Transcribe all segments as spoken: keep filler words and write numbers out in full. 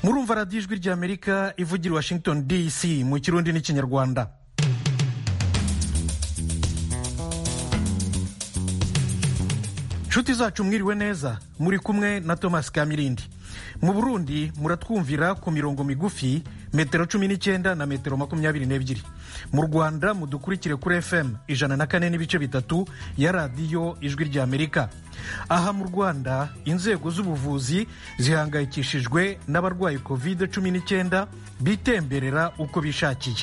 murumva radiyo ijwi ry'Amerika ivugira i Washington D C mu kirundi n'ikinyarwanda. Nshuti zacu mwiriwe neza, muri kumwe na Thomas Kamirindi. Mu Burundi muratwumvira ku mirongo migufi metero cumi n'icyenda na metero makumyabiri n'ebyiri. Mu Rwanda mudukurikire kuri F M ijana na kane n'ibice bitatu ya radiyo ijwi ry'Amerika. Aha mu Rwanda inzego z'ubuvuzi zihangayikishijwe n'abarwayi covid cumi n'icyenda bitemberera uko bishakiye.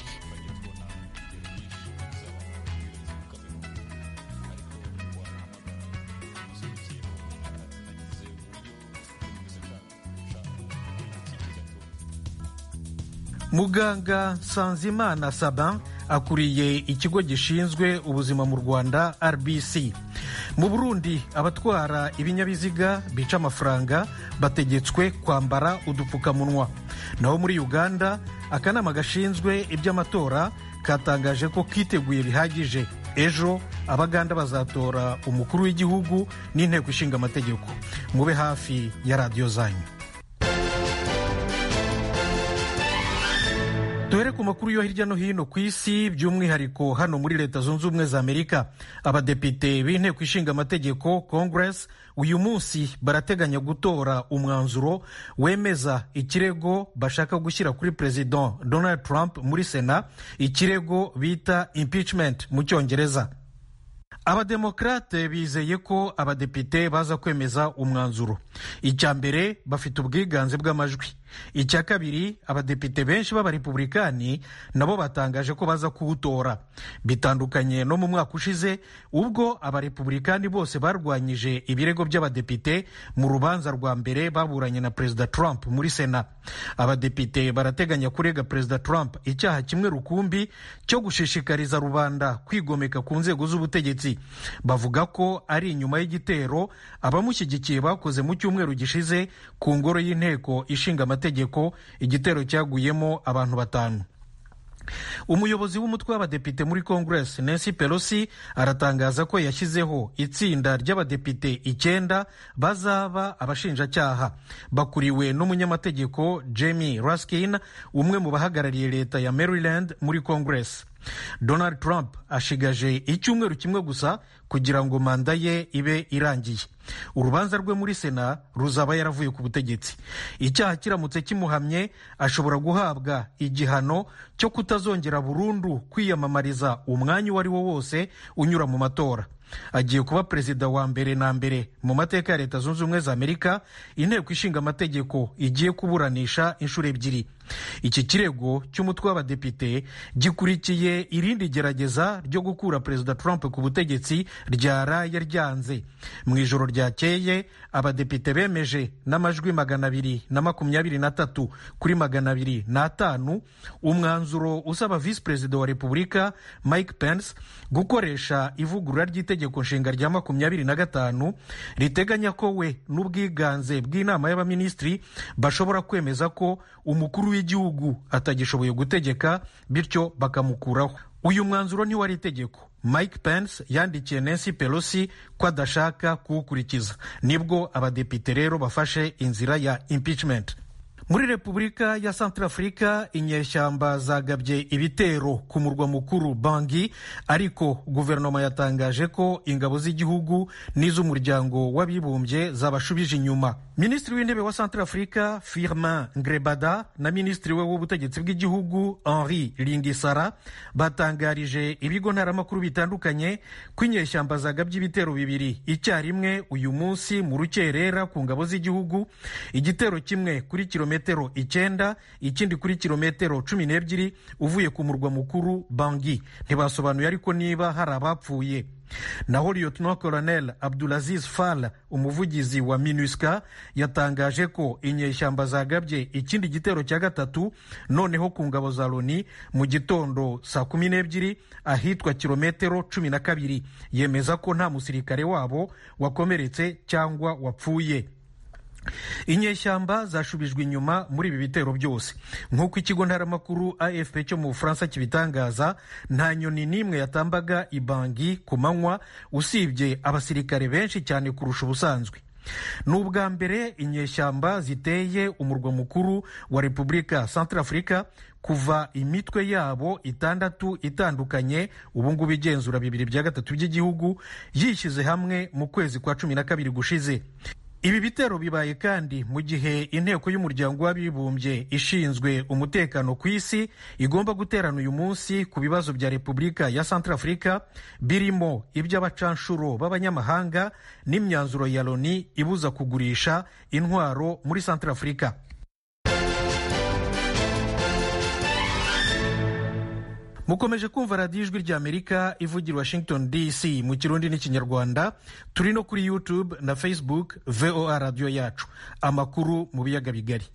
Muganga Sanzimana Saban akuriye ikigo gishinzwe ubuzima mu Rwanda R B C. Mu Burundi abatwara ibinyabiziga bica amafaranga bategetswe kwambara udupfukamunwa. Naho muri Uganda akanama gashinzwe iby'amatora katangaje ko kiteguye bihagije. Ejo abaganda bazatora umukuru w'igihugu n'inteko ishinga amategeko. Mube hafi ya radiyo zanyu. Duhere ku makuru yo hirya no hino ku isi, by'umwihariko hano muri Leta Zunze Ubumwe za Amerika. Abadepite b'inteko ishinga amategeko Congress uyu munsi barateganya gutora umwanzuro wemeza ikirego bashaka gushyira kuri President Donald Trump muri Sena, ikirego bita impeachment mu Cyongereza. Abademokrate bizeye ko abadepite baza kwemeza umwanzuro. Icya mbere bafite ubwiganze bw'amajwi. Icya kabiri abadepite benshi b'abarepublikani nabo batangaje ko baza kuwutora. Bitandukanye no mu mwaka ushize ubwo abarepublikani bose barwanyije ibirego by'abadepite mu rubanza rwa mbere baburanye na Perezida Trump muri Sena. Abadepite barateganya kurega Perezida Trump icyaha kimwe rukumbi cyo gushishikariza rubanda kwigomeka ku nzego z'ubutegetsi. Bavuga ko ari inyuma y'igitero abamushyigikiye bakoze mu cyumweru gishize ku ngoro y'inteko ishinga amategeko, igitero cyaguyemo abantu batanu. Umuyobozi w'umutwe w'abadepite muri Congress Nancy Pelosi aratangaza ko yashyizeho itsinda ry'abadepite icyenda bazaba abashinjacyaha, bakuriwe n'umunyamategeko Jamie Raskin, umwe mu bahagarariye leta ya Maryland muri Congress. Donald Trump ashigaje icyumweru kimwe gusa kugira ngo manda ye ibe irangiye. Urubanza rwe muri Sena ruzaba yaravuye ku butegetsi. Icyaha kiramutse kimuhamye ashobora guhabwa igihano cyo kutazongera burundu kwiyamamariza umwanya uwo ari wo wose unyura mu matora. Agiye kuba perezida wa mbere na mbere mu mateka ya Leta Zunze Ubumwe za Amerika inteko ishinga amategeko igiye kuburanisha inshuro ebyiri. Iki kirego cy'umutwe w'abadepite gikurikiye irindi gerageza ryo gukura Perezida Trump ku butegetsi ryaraye ryanze. Mu ijoro ryakeye abadepite bemeje n'amajwi magana abiri na makumyabiri na tatu kuri magana abiri n'atanu umwanzuro usaba visi perezida wa Repubulika Mike Pence gukoresha ivugurura ry'itegeko nshinga rya makumyabiri na gatanu riteganya ko we n'ubwiganze bw'inama y'abaminisitiri bashobora kwemeza ko umukuru w'igihugu atagishoboye gutegeka, bityo bakamukuraho. Uyu mwanzuro ntiwari itegeko. Mike Pence yandikiye Nancy Pelosi ko adashaka kuwukurikiza. Nibwo abadepite rero bafashe inzira ya impeachment. Muri Repubulika ya Centrafrica inyeshyamba zagabye ibitero ku murwa mukuru Bangui, ariko guverinoma yatangaje ko ingabo z'igihugu n'iz'umuryango w'abibumbye zabashubije inyuma. Minisitiri w'intebe wa Centrafrica Firmin Ngrebada na minisitiri we w'ubutegetsi bw'igihugu Henri Lingisara batangarije ibigo ntaramakuru bitandukanye ko inyeshyamba zagabye ibitero bibiri icyarimwe uyu munsi mu rukerera ku ngabo z'igihugu, igitero kimwe kuri kilometero metero icyenda, ikindi kuri kilometero cumi n'ebyiri uvuye ku murwa mukuru Bangui. Ntibasobanuye ariko niba hari abapfuye. Naho Lieutenant Colonel Abdulaziz Fall, umuvugizi wa MINUSCA, yatangaje ko inyeshyamba zagabye ikindi gitero cya gatatu noneho ku ngabo za Loni mu gitondo saa kumi n'ebyiri ahitwa kilometero cumi na kabiri. Yemeza ko nta musirikare wabo wakomeretse cyangwa wapfuye. Inyeshyamba zashubijwe inyuma muri ibi bitero byose. Nk'uko ikigo ntaramakuru A F P cyo mu Bufaransa kibitangaza, nta nyoni n'imwe yatambaga i Bangui ku manywa usibye abasirikare benshi cyane kurusha ubusanzwe. ni ubwa mbere inyeshyamba ziteye umurwa mukuru wa Repubulika Centrafrica kuva imitwe yabo itandatu itandukanye ubungubu igenzura bibiri bya gatatu by'igihugu yishyize hamwe mu kwezi kwa cumi na kabiri gushize. Ibi bitero bibaye kandi mu gihe inteko y'umuryango w'abibumbye ishinzwe umutekano ku isi igomba guterana uyu munsi ku bibazo bya Repubulika ya Centrafrica birimo iby'abacanshuro b'abanyamahanga n'imyanzuro ya Loni ibuza kugurisha intwaro muri Centrafrica. Mukomeje kumva radiyo ijwi ry'Amerika ivugira Washington D C mu Kirundi n'Ikinyarwanda. Turi no kuri YouTube na Facebook V O A radio yacu. Amakuru mu biyaga bigari.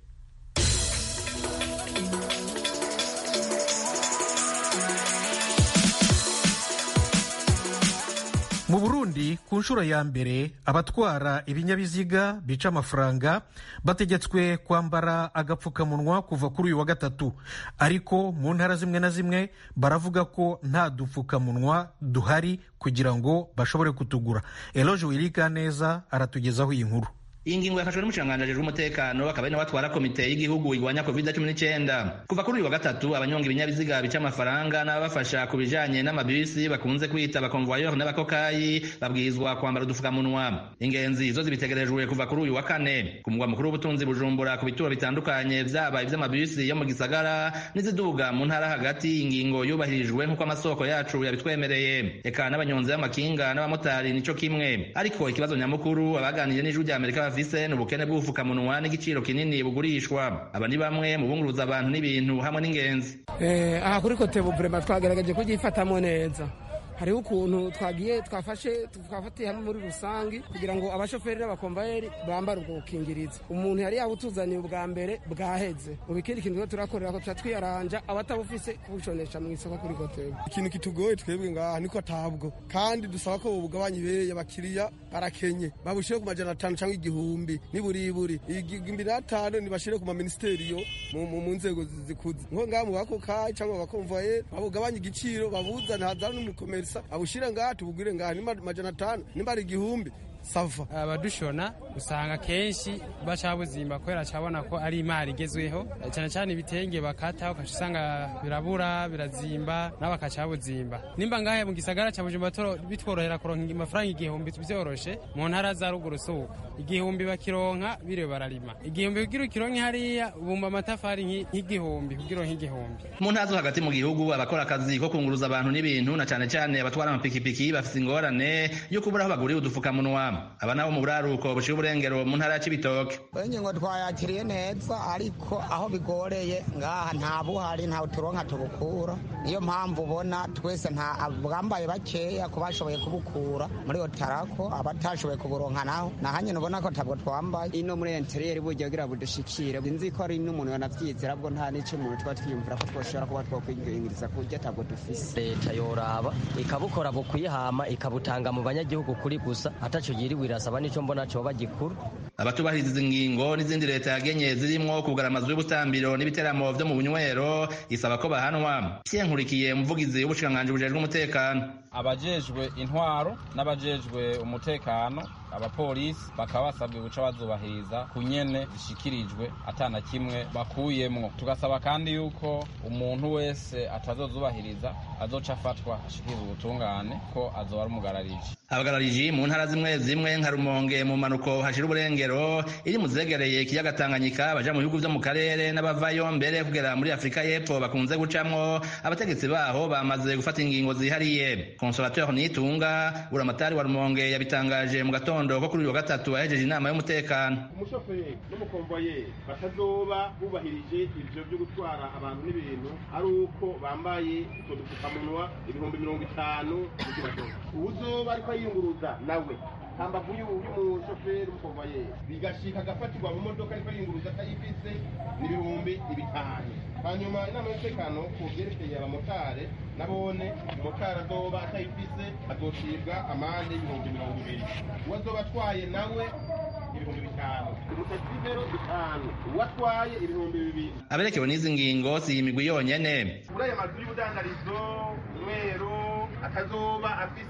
Mu Burundi ku nshuro ya mbere abatwara ibinyabiziga bica amafaranga bategetswe kwambara agapfukamunwa kuva kuri uyu wa gatatu, ariko mu ntara zimwe na zimwe baravuga ko nta dupfukamunwa duhari kugira ngo bashobore kutugura. Eloge Wirikaneza aratugezaho iyi nkuru. Iyi ngingo yafashwe n'umushikiranganji w'umutekano akaba ari nawe atwara komite y'igihugu igwanya covid cumi n'icyenda. Kuva kuri uyu wa gatatu abanyonga ibinyabiziga bica amafaranga n'ababafasha ku bijanye n'amabisi bakunze kwita abakonvoyeur n'abakokayi babwirizwa kwambara udufukamunwa. Ingenzi zo zibitegerejwe kuva kuri uyu wa kane ku mugwa mukuru w'ubutunzi Bujumbura ku bituro bitandukanye vyaba ivy'amabisi yo mu gisagara n'iziduga mu ntara hagati. Ingingo yubahirijwe nk'uko amasoko yacu yabitwemereye, eka n'abanyonzi b'amakinga n'abamotari nico kimwe. Ariko ikibazo nyamukuru abaganiriye n'ijwi ry'Amerika bafise n'ubukene bw'ubufukamunwa n'igiciro kinini bugurishwa. Aba ni bamwe mu bunguruza abantu n'ibintu hamwe n'ingenzi. Eh, aha kuri kote Bubrema twagerageje kugifatamo neza. Hariho ukuntu twagiye twafashe twafatiye hamwe muri rusangi kugira ngo abashoferi n'abakomvayeri bambare ubwo bukingirizo. Umuntu yari yabutuzaniye ubwa mbere bwaheze. Ubikindi kintu turakorera ko twiyaranja abatabufise kubuconesha mu isoko kuri hoteli. Ikintu kitugoye twebwe ngaha niko tabwo, kandi dusaba ko ubugabanye ibeye abakiriya barakenye babushire ku majana atanu cyangwa igihumbi niburiburi igihumbi n'atanu nibashire ku ma ministeriyo mu nzego zikuze nko ngaha mu bakokayi cyangwa abakomvayeri babugabanye igiciro babuzana hazana n'umukomeri abushira ngaha tubugire ngaha ni majana atanu nimba ari igihumbi sava. Abadushona usanga kenshi bacabuzimba kwera cabona ko ari imari igezweho, cyane cyane ibitenge bakata ukashusanga birabura birazimba n'abakacabuzimba. Nimba ngahe mu gisagara ca Bujumbura toro bitworohera kuronka amafaranga igihumbi byoroshe, mu ntara za ruguru suko igihumbi bakironka bire bararima igihumbi kugira ukironke hariya bumba amatafari nk'igihumbi kugira nk'igihumbi. Mu ntara zo hagati mu gihugu abakora akazi ko kunguruza abantu n'ibintu na cyane cyane abatwara amapikipiki bafise ingorane yo kubura aho baguriye udufukamunwa. Aba nabo mu buraruko bushira uburengero mu ntara ya Cibitoke. Ingingo twayakiriye neza, ariko aho bigoreye ngaha nta buhari nta turonka tubukura. Niyo mpamvu ubona twese nta bwambaye bakeya ko bashoboye kubukura muri Otarako, abatashoboye kuburonka naho nahanye ubona ko tabwo twambaye ino muri interieur buryo gira budushikire. Nzi ko ari n'umuntu yanavyizera bwo nta nico umuntu twa twiyumvira ko twoshora kuba twokwingiriza kurya tabwo dufise. Leta yoraba ikabukora bukuyihama ikabutanga mu banyagihugu kuri gusa ataco wirasaba nico mbona cyo bagikuru. Abatubahiriza ingingo n'izindi leta yagenye zirimwo kugara amazu y'ubutambiro n'ibiteramo vyo mu bunywero isaba ko bahanwa. Pierre Nkurikiye umuvugizi w'ubushikiranganji bujejwe umutekano. Abajejwe intwaro n'abajejwe umutekano abapolisi bakaba basabwe guca bazubahiriza kunyene zishikirijwe atana kimwe bakuyemwo. Tugasaba kandi yuko umuntu wese atazozubahiriza azoca afatwa ashikiriza ubutungane ko azoba ari umugarariji. Abagarariji mu ntara zimwe zimwe nka Rumonge mu manuko hashira uburengero iri muzegereye ikiyaga Tanganyika baja mu bihugu vyo mu karere n'abavayo mbere kugera muri Afrika y'Epfo bakunze gucamwo. Abategetsi baho bamaze gufata ingingo zihariye. Consolateur Nitunga buramatari wa Rumonge yabitangaje mu gatondo ko kuri uyu wa gatatu ahejeje inama y'umutekano. Umushoferi n'umukomvoye batazoba bubahirije ivyo byo gutwara abantu n'ibintu ari uko bambaye utwo dupfukamunwa ibihumbi mirongo itanu kugira ngo uzoba ariko yiyunguruza nawe hambavu y'umushoferi umukomvoye bigashika agafatirwa mu modoka ariko yiyunguruza atayifise n'ibihumbi ibitanu. Hanyuma inama y'umutekano ku byerekeye abamotari nabone umumotari azoba atayifise azocibwa amande y'ibihumbi mirongo ibiri. Uwazoba atwaye nawe ibihumbi bitanu, umutasivero bitanu, uwatwaye ibihumbi bibiri. Aberekewe n'izi ngingo si imigwi yonyene. Muri aya mazu y'ubudandarizo umwero atazoba afise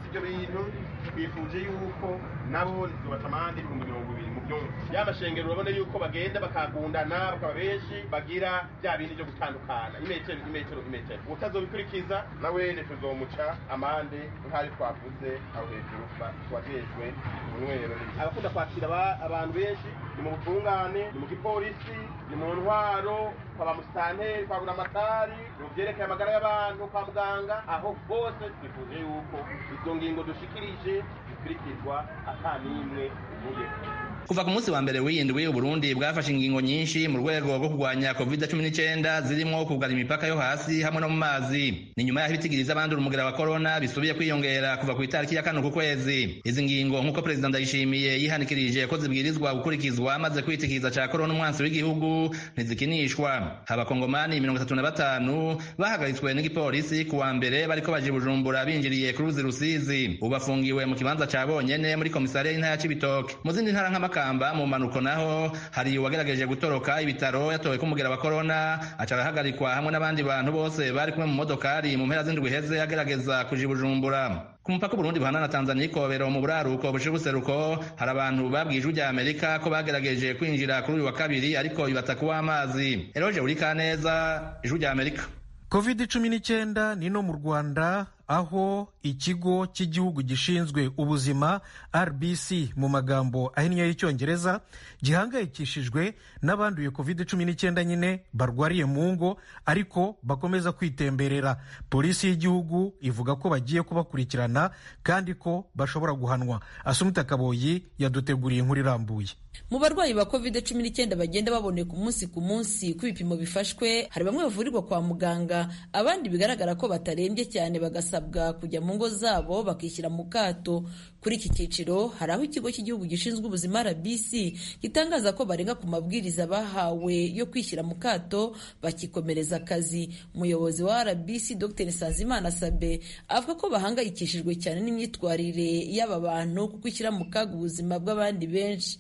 ibyo bintu twifuje yuko nabo ntitubata amande ibihumbi mirongo ibiri mu byumba y'amashengero urabona yuko bagenda bakagundana bakaba benshi bagira bya bindi byo gutandukana imetero imetero imetero utazobikurikiza nawe tuzomuca amande nk'ari twavuze aho hejuru twagejwe ubunywero abakunda kwakira abantu benshi ni mu butungane ni mu gipolisi ni mu ntwaro kwa bamusitanteri kwa buramatari mu byerekeye amagara y'abantu kwa muganga aho bose twifuje yuko izo ngingo dushikirije zikurikizwa ata n'imwe ivuye. Kuva ku munsi wa mbere w'indwi Uburundi bwafashe ingingo nyinshi mu rwego rwo kurwanya covid cumi n'icyenda zirimo kugara imipaka yo hasi hamwe no mu mazi. Ni nyuma y'aho ibitigiriza abandura umugera wa corona bisubiye kwiyongera kuva ku itariki ya kane ku kwezi. Izi ngingo nk'uko Perezida Ndayishimiye yihanikirije ko zibwirizwa gukurikizwa maze kwitikiza ca corona umwansi w'igihugu ntizikinishwa. Abakongomani mirongo itatu na batanu bahagaritswe n'igipolisi ku wa mbere bariko baje Bujumbura binjiriye ku ruzi Rusizi. Ubu bafungiwe mu kibanza ca bonyene muri komisariya y'intara ya Cibitoke. Mu zindi ntara nk'amakamba mu manuko naho hari uwagerageje gutoroka ibitaro yatowe ko umugera wa corona acarahagarikwa hamwe n'abandi bantu bose bari kumwe mu modokari mu mpera z'indwi heze agerageza kuja Bujumbura. Ku mupaka Burundi buhana na Tanzania ikobero mu buraruko bushira ubuseruko hari abantu babwije ujya Amerika ko bagerageje kwinjira kuri uyu wa kabiri ariko bibata kuwa amazi. Eroje uri kaneza ijwi rya Amerika. covid cumi n'icyenda ni no mu Rwanda aho ikigo cy'igihugu gishinzwe ubuzima R B C mu magambo ahinnye y'icyongereza gihangayikishijwe n'abanduye covid cumi n'icyenda nyine barwariye mu ngo ariko bakomeza kwitemberera. Polisi y'igihugu ivuga ko bagiye kubakurikirana kandi ko bashobora guhanwa. Asumta Kaboyi yaduteguriye inkuru irambuye. Mu barwayi ba covid cumi n'icyenda bagenda baboneka umunsi ku munsi ku bipimo bifashwe, hari bamwe bavurirwa kwa muganga, abandi bigaragara ko batarembye cyane bagasabwa kujya mu ngo zabo bakishyira mu kato. Kuri iki cyiciro hari aho ikigo cy'igihugu gishinzwe ubuzima R B C gitangaza ko barenga ku mabwiriza bahawe yo kwishyira mu kato bakikomereza akazi. Umuyobozi wa R B C Dr Nsanzimana Sabe avuga ko bahangayikishijwe cyane n'imyitwarire y'aba bantu kuko ishyira mu kaga ubuzima bw'abandi benshi.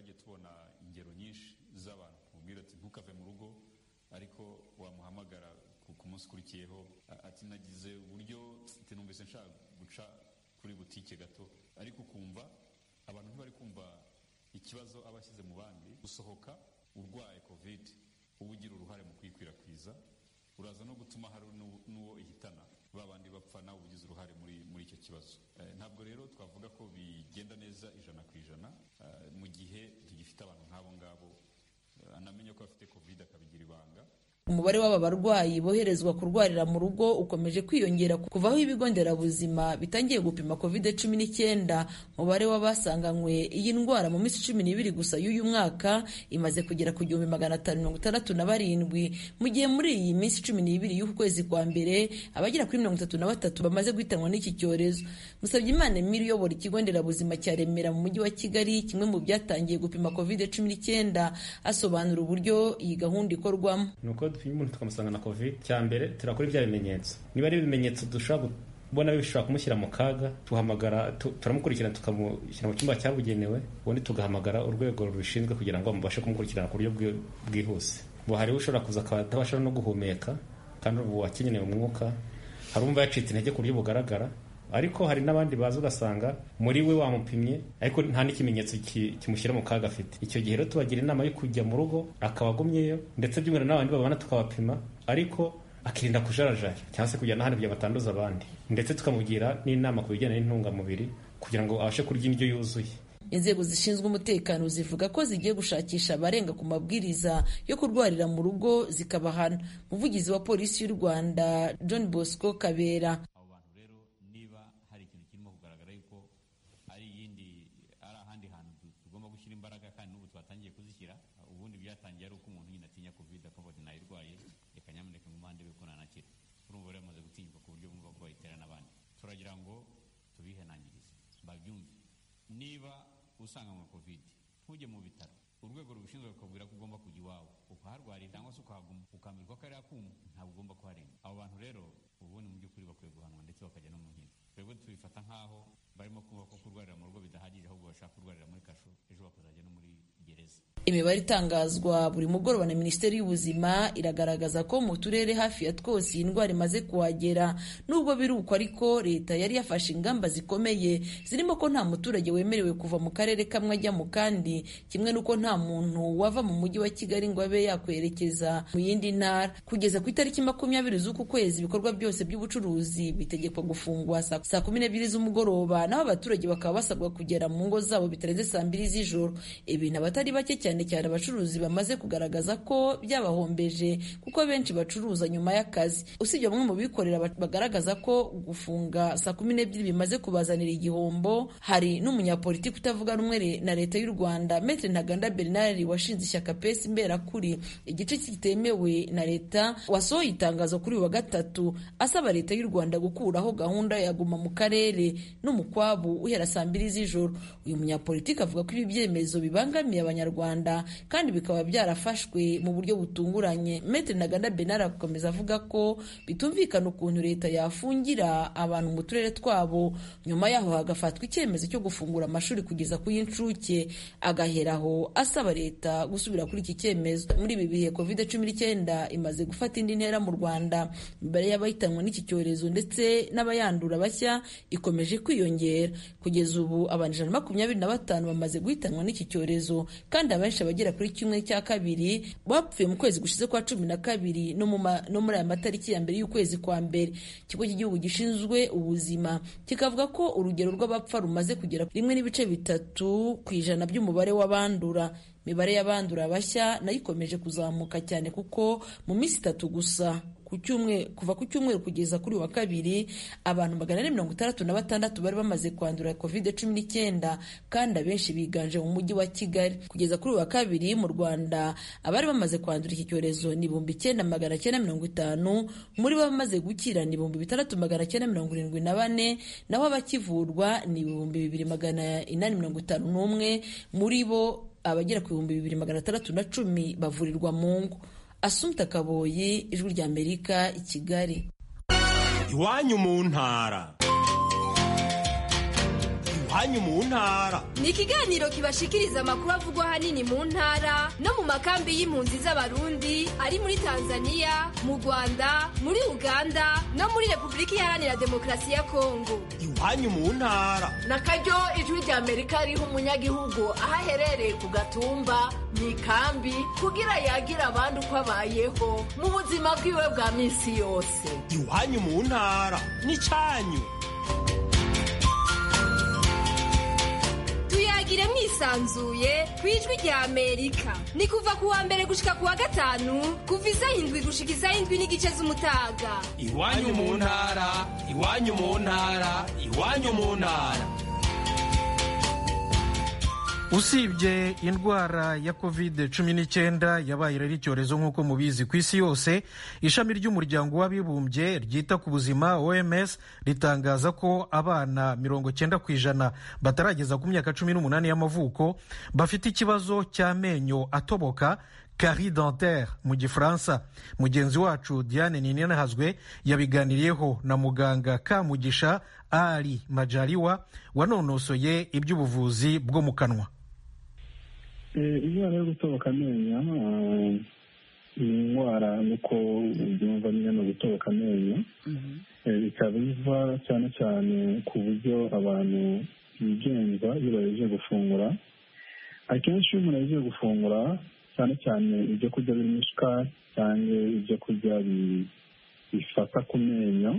ati nagize uburyo tinumvise nshaka guca kuri butike gato ariko kumva abantu ntibari kumva ikibazo abashyize mu bandi gusohoka urwaye covid ubugira uruhare mu kwikwirakwiza uraza no gutuma hari n'uwo ihitana babandi bapfa nawe ubugize uruhare muri muri icyo kibazo. E, ntabwo rero twavuga ko bigenda neza ijana ku ijana e, mu gihe tugifite abantu nk'abo ngabo e, anamenya ko afite covid akabigira ibanga. Umubare w'aba barwayi boherezwa kurwarira mu rugo ukomeje kwiyongera kuva aho ibigo nderabuzima bitangiye gupima covid cumi n'icyenda. Umubare w'abasanganywe iyi ndwara mu minsi cumi n'ibiri gusa y'uyu mwaka imaze kugera ku gihumbi magana atanu mirongo itandatu na barindwi, mu gihe muri iyi minsi cumi n'ibiri y'uku kwezi kwa mbere abagera kuri mirongo itatu na batatu bamaze guhitanwa n'iki cyorezo. Musabyimana Emile uyobora ikigo nderabuzima cya Remera mu mujyi wa Kigali, kimwe mu byatangiye gupima covid cumi n'icyenda, asobanura uburyo iyi gahunda ikorwamo. Iyo umuntu tukamusanga na covid, cya mbere turakora ibya bimenyetso. Niba ari ibimenyetso dushobora kubona bishobora kumushyira mu kaga, tuhamagara turamukurikirana tukamushyira mu cyumba cyabugenewe, ubundi tugahamagara urwego rubishinzwe kugira ngo mubashe kumukurikirana ku buryo bwihuse. Bo hari ushobora kuza akaba atabasha no guhumeka kandi ubu akeneye umwuka, hari umva yacitse intege ku buryo bugaragara, ariko hari n'abandi baza ugasanga muri we wamupimye ariko nta n'ikimenyetso kimushyira mu kaga afite. Icyo gihe rero tubagira inama yo kujya mu rugo akaba agumyeyo, ndetse by'umwihariko n'abandi babana tukabapima ariko akirinda kujarajara cyangwa se kujya n'ahandi kugira batanduza abandi, ndetse tukamugira n'inama ku bijyanye n'intungamubiri kugira ngo abashe kurya indyo yuzuye. Inzego zishinzwe umutekano zivuga ko zigiye gushakisha abarenga ku mabwiriza yo kurwarira mu rugo zikabahana. Umuvugizi wa polisi y'u Rwanda John Bosco Kabera turagira ngo tubihenangirize babyumve. Niba usanga mu covid ntujye mu bitaro, urwego rubishinzwe rukabwira ko ugomba kujya iwawe ukaharwarira cyangwa se ukahaguma ukamirwa kariya kuma, ntabwo ugomba kuharenga. Abo bantu rero ubundi mu by'ukuri bakwiye guhanwa ndetse bakajya no mu nkiko. Twebwe tubifata nk'aho barimo kumva ko kurwarira mu rugo bidahagije, ahubwo bashaka kurwarira muri kasho, ejo bakazajya no muri gereza. imibare itangazwa buri mugoroba na minisiteri y'ubuzima iragaragaza ko mu turere hafi ya twose iyi ndwara imaze kuhagera. Nubwo biri uko ariko leta yari yafashe ingamba zikomeye zirimo ko nta muturage wemerewe kuva mu karere kamwe ajya mu kandi, kimwe n'uko nta muntu wava mu mujyi wa Kigali ngo abe yakwerekeza mu yindi ntara. Kugeza ku itariki makumyabiri z'uku kwezi ibikorwa byose by'ubucuruzi bitegekwa gufungwa saa kumi n'ebyiri z'umugoroba, naho abaturage bakaba basabwa kugera mu ngo zabo bitarenze saa mbiri z'ijoro. Ibintu abatari bake cyane cyane abacuruzi bamaze kugaragaza ko byabahombeje kuko benshi bacuruza nyuma y'akazi. Usibye bamwe mu bikorera bagaragaza ko gufunga saa kumi n'ebyiri bimaze kubazanira igihombo, hari n'umunyapolitiki utavuga rumwe na leta y'u Rwanda Maître Ntaganda Bernard washinze ishyaka P S Imberakuri, igice kitemewe na leta, wasohoye itangazo kuri uyu wa gatatu asaba leta y'u Rwanda gukuraho gahunda ya guma mu karere n'umukwabu uhera saa mbiri z'ijoro. Uyu munyapolitiki avuga ko ibi byemezo bibangamiye abanyarwanda kandi bikaba byarafashwe mu buryo butunguranye. Maître Ntaganda Bernard akomeza avuga ko bitumvikana ukuntu leta yafungira abantu mu turere twabo, nyuma yaho hagafatwa icyemezo cyo gufungura amashuri kugeza ku y'incuke, agaheraho asaba leta gusubira kuri iki cyemezo. Muri ibi bihe covid cumi n'icyenda imaze gufata indi ntera mu Rwanda, imibare y'abahitanwa n'iki cyorezo ndetse n'abayandura bashya ikomeje kwiyongera. Kugeza ubu abantu ijana na makumyabiri na batanu bamaze guhitanwa n'iki cyorezo, kandi abenshi abagera kuri kimwe cya kabiri bapfuye mu kwezi gushize kwa cumi na kabiri no muri aya matariki ya mbere y'ukwezi kwa mbere. Ikigo cy'igihugu gishinzwe ubuzima kikavuga ko urugero rw'abapfa rumaze kugera rimwe n'ibice bitatu ku ijana by'umubare w'abandura. Imibare y'abandura bashya nayo ikomeje kuzamuka cyane kuko mu minsi itatu gusa ku cyumweru kuva ku cyumweru kugeza kuri wa kabiri abantu magana ane mirongo itandatu na batandatu bari bamaze kwandura covid cumi n'icyenda, kandi abenshi biganje mu mujyi wa Kigali. Kugeza kuri wa kabiri mu Rwanda abari bamaze kwandura iki cyorezo ni ibihumbi icyenda magana cyenda mirongo itanu, muri bo bamaze gukira ni ibihumbi bitandatu magana cyenda mirongo irindwi na bane, naho abakivurwa ni ibihumbi bibiri magana inani mirongo itanu n'umwe, muri bo abagera ku bihumbi bibiri magana atandatu na cumi bavurirwa mu ngo. Assumpta Kaboyi, Ijwi ry'Amerika, i Kigali. Iwanyu mu ntara. Iwanyu mu ntara ni ikiganiro kibashikiriza amakuru avugwa ahanini mu ntara no mu makambi y'impunzi z'abarundi ari muri Tanzania, mu Rwanda, muri Uganda no muri Repubulika Iharanira Demokarasi ya Kongo. Iwanyu mu ntara nakaryo Ijwi ry'Amerika riha umunyagihugu aho aherereye ku gatumba mu ikambi kugira yagira abandi uko abayeho mu buzima bwiwe bwa minsi yose. Iwanyu mu ntara ni cyanyu. Tuyagire mwisanzuye ku Ijwi ry'Amerika. Ni kuva ku wa mbere gushika ku wa gatanu kuva isaha indwi gushika isaha indwi n'igice z'umutaga. Iwanyu mu ntara, iwanyu mu ntara, iwanyu mu ntara. Usibye indwara ya covid cumi n'icyenda yabaye rero icyorezo nk'uko mubizi ku isi yose, ishami ry'umuryango w'abibumbye ryita ku buzima O M S ritangaza ko abana mirongo cyenda ku ijana batarageza ku myaka cumi n'umunani y'amavuko bafite ikibazo cy'amenyo atoboka, carie dentaire mu gifaransa. Mugenzi wacu Diane Ninenahazwe yabiganiriyeho na muganga Kamugisha Ali Majaliwa wanonosoye iby'ubuvuzi bwo mu kanwa. Indwara yo gutoboka amenyo ni indwara nuko ubyumva nyine no gutoboka amenyo, bikaba biva cyane cyane ku buryo abantu bigenza iyo baje gufungura. Akenshi iyo umuntu aje gufungura cyane cyane ibyo kurya birimo isukari cyangwa ibyo kurya bifata ku menyo,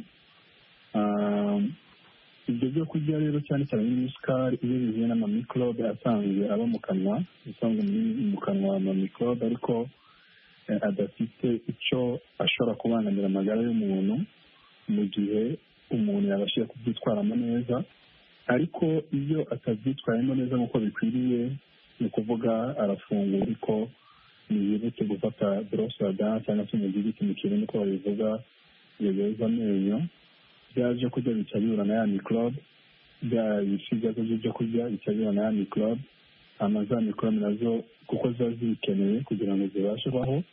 ibyo byo kurya rero cyane cyane birimo isukari iyo bihuye n'amamikorobe asanzwe aba mu kanwa, bisanzwe mu kanwa amamikorobe ariko adafite icyo ashobora kubangamira amagara y'umuntu mu gihe umuntu yabashije kubyitwaramo neza. Ariko iyo atabyitwayemo neza nk'uko bikwiriye, ni ukuvuga arafungura ariko ntiyibutse gufata borose ya dents cyangwa se umugiriki mu kirimi uko babivuga yoza amenyo, byaje kurya bica bihura na ya mikorobe, bya bisigazwa by'ibyo kurya bica bihura na ya mikorobe, hama za mikorobe nazo kuko ziba zikeneye kugira ngo zibashe kubaho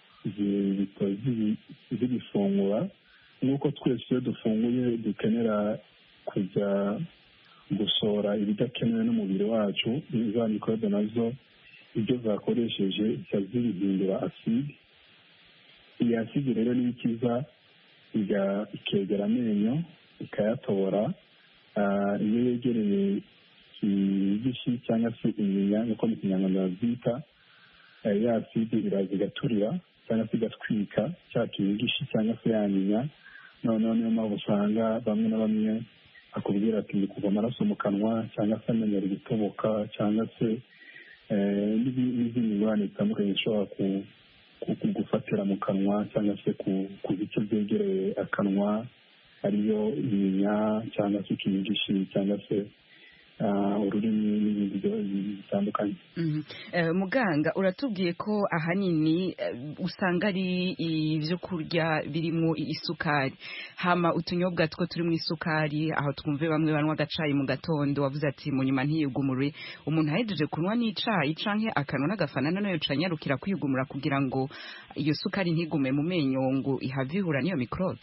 zibifungura. Nk'uko twese iyo dufunguye dukenera kujya gusohora ibidakenewe n'umubiri wacu, za mikorobe nazo ibyo zakoresheje zikazibihindura aside. iyi aside rero niyo ikiza ikegera amenyo ikayatobora. iyo yegereye igishi cyangwa se inyinya nk'uko mu kinyarwanda babyita, ya aside iraza igaturira cyangwa se igatwika cya kingishi cyangwa se ya nyinya. noneho niyo mpamvu usanga bamwe na bamwe akubwira ati ndi kuva amaraso mu kanwa, cyangwa se amenyo ari gutoboka, cyangwa se n'izindi ngorane zitandukanye zishobora gufatira mu kanwa cyangwa se ku bice byegereye akanwa, ariyo inyinya cyangwa se ikingishi cyangwa se ururimi n'ibindi bitandukanye. Muganga, uratubwiye ko ahanini usanga ari ibyo kurya birimo isukari, hama utunyobwa two turimo isukari, aho twumve bamwe banywa agacayi mu gatondo, wavuze ati mu nyuma ntiyugumure. Umuntu ahejeje kunywa n'icayi canke akanwa n'agafana nayo canyarukira kwiyugumura kugira ngo iyo sukari ntigume mu menyo ngo ihave ihura n'iyo microbe.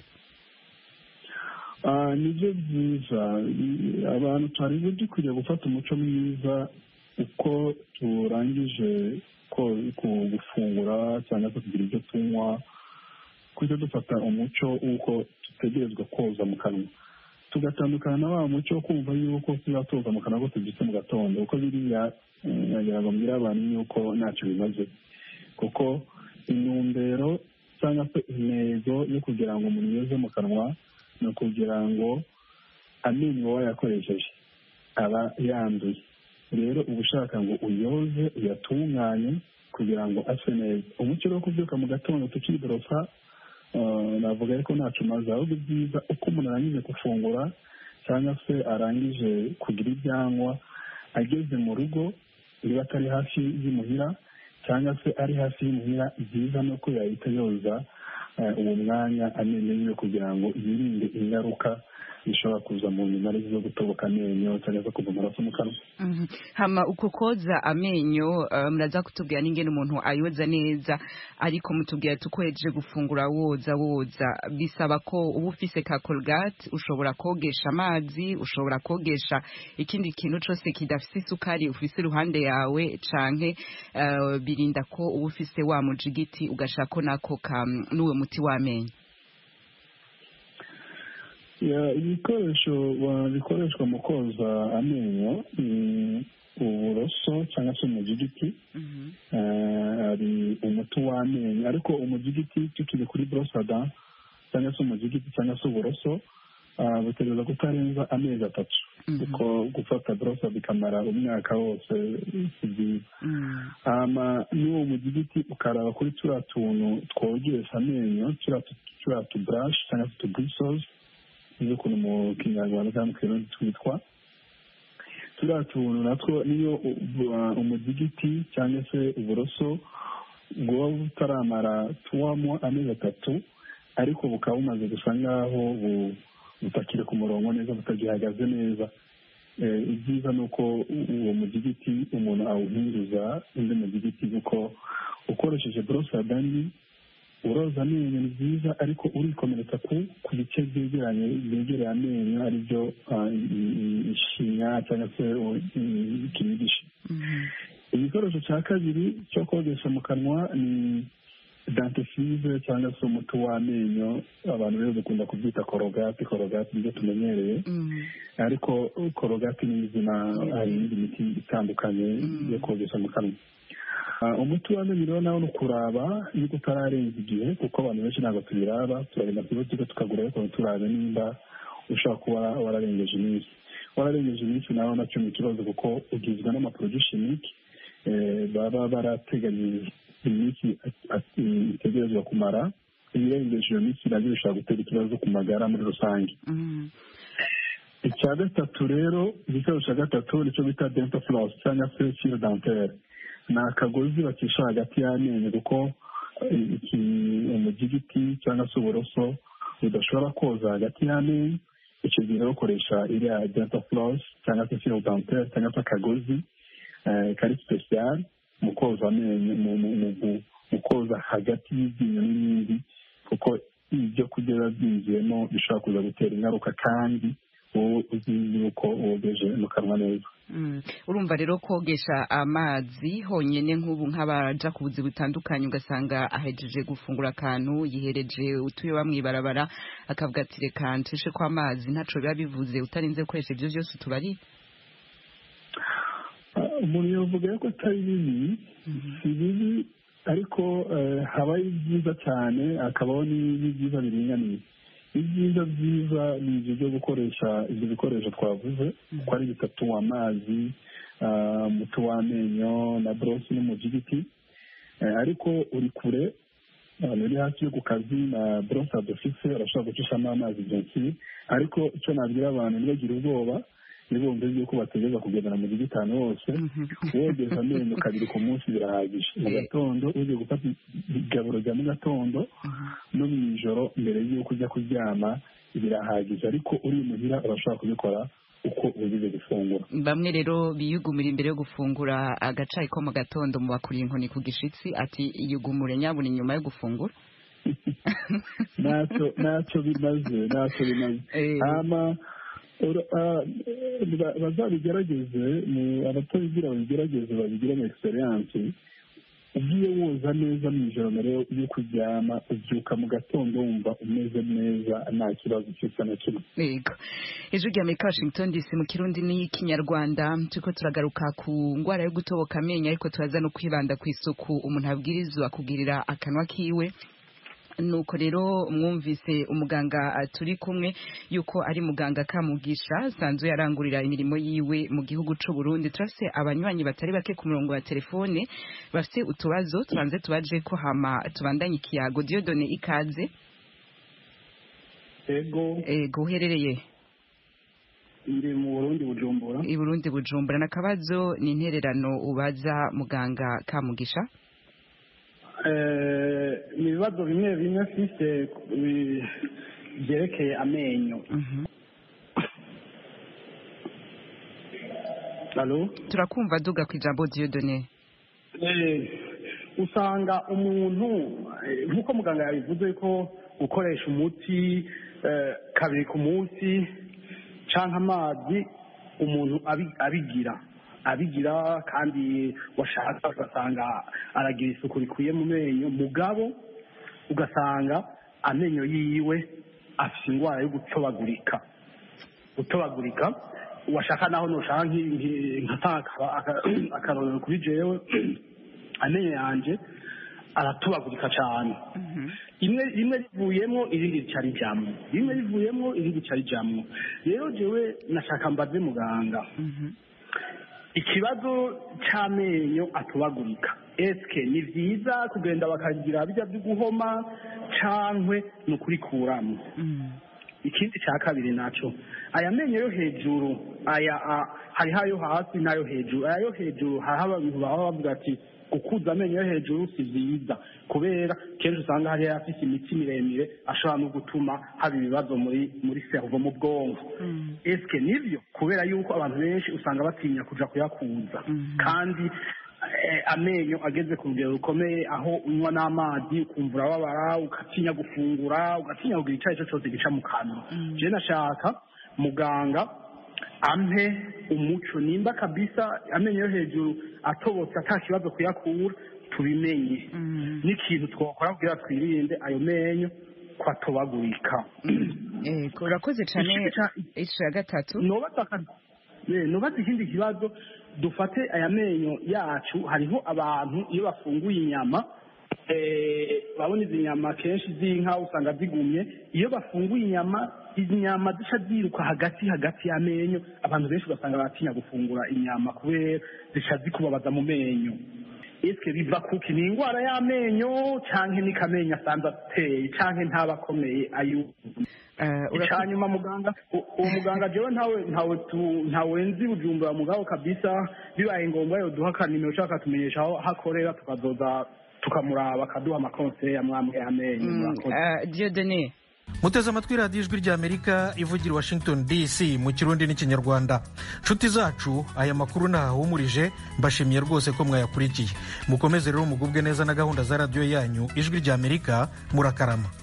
nibyo byiza. abantu twari dukwiriye gufata umuco mwiza uko turangije gufungura cyangwa se kugira ibyo tunywa, kujya dufata umuco w'uko dutegerezwa koza mu kanwa, tugatandukana na wa muco wo kumva yuko tuzatoza mu kanwa ko tubyutse mu gatondo, kuko biriya nagira ngo mbwire abantu yuko ntacyo bimaze, kuko intumbero cyangwa se intego yo kugira ngo umuntu yoze mu kanwa ni ukugira ngo amenyo wayakoresheje aba yanduye. rero uba ushaka ngo uyoze uyatunganye kugira ngo ase neza. umuco wo kubyuka mu gatondo tukiborosa navuga ariko ntacyo umaze, ahubwo byiza uko umuntu arangije gufungura cyangwa se arangije kugira ibyanywa, ageze mu rugo niba atari hafi y'imuhira cyangwa se ari hafi y'imuhira, byiza nuko yahita yoza uwo mwanya amenyo yiwe kugira ngo yirinde ingaruka zishobora kuza mu nyuma zo gutoboka amenyo cyangwa se kuva amaraso mu kanwa. Hama uko koza amenyo muraza kutubwira n'ingene umuntu ayoza neza, ariko mutubwira tukoheje gufungura woza woza bisaba ko uba ufise ka Colgate, ushobora kogesha amazi, ushobora kogesha ikindi kintu cyose kidafise isukari ufise iruhande yawe, canke uh, birinda ko uba ufise wa mujigiti ugashako nako ka n'uwo muti w'amenyo. ibikoresho bikoreshwa mu koza amenyo ni uburoso cyangwa se umujigiti, hari umuti w'amenyo, ariko umujigiti tukiri kuri borosada cyangwa se umujigiti cyangwa se uburoso butegereza kutarenza amezi atatu, kuko gufata borosada bikamara umwaka wose si byiza. n'uwo mujigiti ukaraba kuri turiya tuntu twogesha amenyo, turiya tuburashi cyangwa se tuburisozi, niyo ukuntu mu kinyarwanda cyangwa mu kirundi twitwa, turiya tuntu natwo niyo umujigiti cyangwa se uburoso bwaba butaramara tuwamo amezi atatu, ariko bukaba bumaze gusa nk'aho butakiri ku murongo neza, butagihagaze neza. ibyiza ni uko uwo mujigiti umuntu awuhinduza undi mujigiti, kuko ukoresheje borosada mbi uroza amenyo ni byiza, ariko urikomeretsa ku bice byegeranye byegereye amenyo, aribyo ishinya cyangwa se ikinigishi. igikoresho cya kabiri cyo kogesha mu kanwa ni dentifrice cyangwa se umuti w'amenyo, abantu rero dukunda kubyita korogati. korogati nibyo tumenyereye, ariko korogati ni izina, hari indi miti itandukanye yo kogesha mu kanwa. umuti w'amenyo rero nawe ni ukuraba yuko utararenza igihe, kuko abantu benshi ntabwo tubiraba, turagenda ku butike tukagura, ariko turabe nimba ushobora kuba wararengeje iminsi. wararengeje iminsi nawe nacyo ni ikibazo, kuko ugizwe n'amaproducimike baba barateganyije iminsi itegerezwa kumara. ibirengeje iyo minsi nabyo bishobora gutera ikibazo ku magara muri rusange. icya gatatu rero, igikoresho cya gatatu nicyo bita dental floss cyangwa se fil dentaire. ni akagozi bacisha hagati y'amenyo, kuko umujigiti cyangwa se uburoso budashobora koza hagati y'amenyo. icyo gihe bakoresha iriya dental floss cyangwa se fil dentaire cyangwa se akagozi kari special mu koza amenyo, mu koza hagati y'iryinyo n'irindi, kuko ibyo kurya biba byinjiyemo bishobora kuza gutera ingaruka, kandi uzi yuko wogeje mu kanwa neza. Urumva rero kogesha amazi honyine nk'ubu nk'abaja ku buzi butandukanye ugasanga ahejeje gufungura akantu yihereje utuye bamwibarabara akavuga ati reka ncishe ko amazi ntaco biba bivuze utarinze gukoresha ibyo byose utubari. Umuntu yavuga ko atari bibi si bibi ariko habaye byiza cyane akabaho n'ibyiza biringaniye. Ibyiza byiza ni ibyo byo gukoresha ibyo bikoresho twavuze uko ari bitatu: amazi, umuti w'amenyo na borosi n'umujigiti. Ariko uri kure uri hafi yo ku kazi na borosi adufise urashobora gucishamo amazi byinshi. Ariko icyo nabwira abantu ntibagire ubwoba, ntibumve yuko bategeza kugendana mu gitanu hose. Wogeza amenyo kabiri ku munsi birahagije. Mu gatondo ugiye gufata igaburo rya mu gatondo no mu ijoro mbere y'uko ujya kuryama birahagije. Ariko uri muhira urashobora kubikora uko ugiye gufungura. Bamwe rero biyugumira imbere yo gufungura agacayi ko mu gatondo mu bakuriye inkoni ku gishitsi ati iyugumure nyabuna inyuma yo gufungura. Naco naco bimaze naco bimaze ama bazabigerageze abatabigira babigerageze babigira mu experience. Ugiye woza neza mu ijoro mbere yo kuryama ubyuka mu gatondo wumva umeze neza nta kibazo cyose na kimwe. Yego. Ijwi rya Amerika Washington D C mu Kirundi n'Ikinyarwanda turiko turagaruka ku ngwara yo gutoboka amenyo ariko turaza no kwibanda ku isuku umuntu abwirizwa kugirira akanwa kiwe. Nuko rero mwumvise umuganga turi kumwe yuko ari muganga Kamugisha sanzwe yarangurira imirimo yiwe mu gihugu c'u Burundi. Turase abanywanyi batari bake ku murongo wa telefone bafite utubazo tubanze tubaje ko hama tubandanye ikiyago. Dieudonné ikaze. Ego ego uherereye ndi mu Burundi Bujumbura. I Burundi Bujumbura. Nakabazo ni intererano ubaza muganga Kamugisha. Ni ibibazo bimwe bimwe afite byerekeye amenyo. Alo? Turakumva duga ku ijambo Dieudonné. Usanga umuntu nk'uko muganga yabivuze ko gukoresha umuti kabiri ku munsi canke amazi umuntu abigira abigira kandi washaka ugasanga aragira isuku rikwiye mu menyo mugabo ugasanga amenyo yiwe afite indwara yo gutobagurika gutobagurika washaka naho nushaka akarorero kuri jewe amenyo yanje aratobagurika cyane. Imwe rimwe rivuyemo irindi ricari jamwe rimwe rivuyemo irindi ricari jamwe. Rero jewe nashaka mbaze muganga ikibazo cy'amenyo atubagurika eske ni vyiza kugenda bakagira bijya byo guhoma cankwe no kurikuramo. Ikindi cya kabiri naco aya menyo yo hejuru aya hari hayo hasi nayo hejuru aya yo hejuru haba abantu bavuga ati gukuza amenyo yo hejuru si vyiza kubera kenshi usanga hari afite imiti miremire ashobora no gutuma haba ibibazo muri muri cerveau mu bwonko. Eske nivyo kubera yuko abantu benshi usanga batinya kuja kuyakuza kandi amenyo ageze ku rugero rukomeye aho unywa n'amazi ukumva urababara ugatinya gufungura ugatinya kugira icyayi cyo cyose gica mu kanwa. Je nashaka muganga ampe umuco nimba kabisa amenyo yo hejuru atobotse ata kibazo kuyakura tubimenye n'ikintu twakora kugira twirinde ayo menyo kwatobagurika. Ego urakoze cyane. Ico ya gatatu nobaza ikindi kibazo dufate aya menyo yacu hariho abantu iyo bafunguye inyama babona izi nyama kenshi z'inka usanga zigumye iyo bafunguye inyama izi nyama zica ziruka hagati hagati y'amenyo abantu benshi ugasanga batinya gufungura inyama kubera zica zikubabaza mu menyo. Eske biva kuki ni indwara y'amenyo canke ni kamenyo asanzwe ateye canke ntaba akomeye ayu icyanyuma muganga uwo muganga jewe ntawe ntawe ntawe nzi Bujumbura mugabo kabisa bibaye ngombwa yo duha kanimero ushaka tumenyesha aho hakorera tukazoza tukamuraba akaduha amakonseil ya mwamwe y'amenyo. Dieudonné muteze amatwi radiyo ijwi rya Amerika ivugira Washington D C mu Kirundi n'Ikinyarwanda. Nshuti zacu aya makuru ntahumurije mbashimiye rwose ko mwayakurikiye. Mukomeze rero mugubwe neza na gahunda za radiyo yanyu ijwi rya Amerika. Murakarama.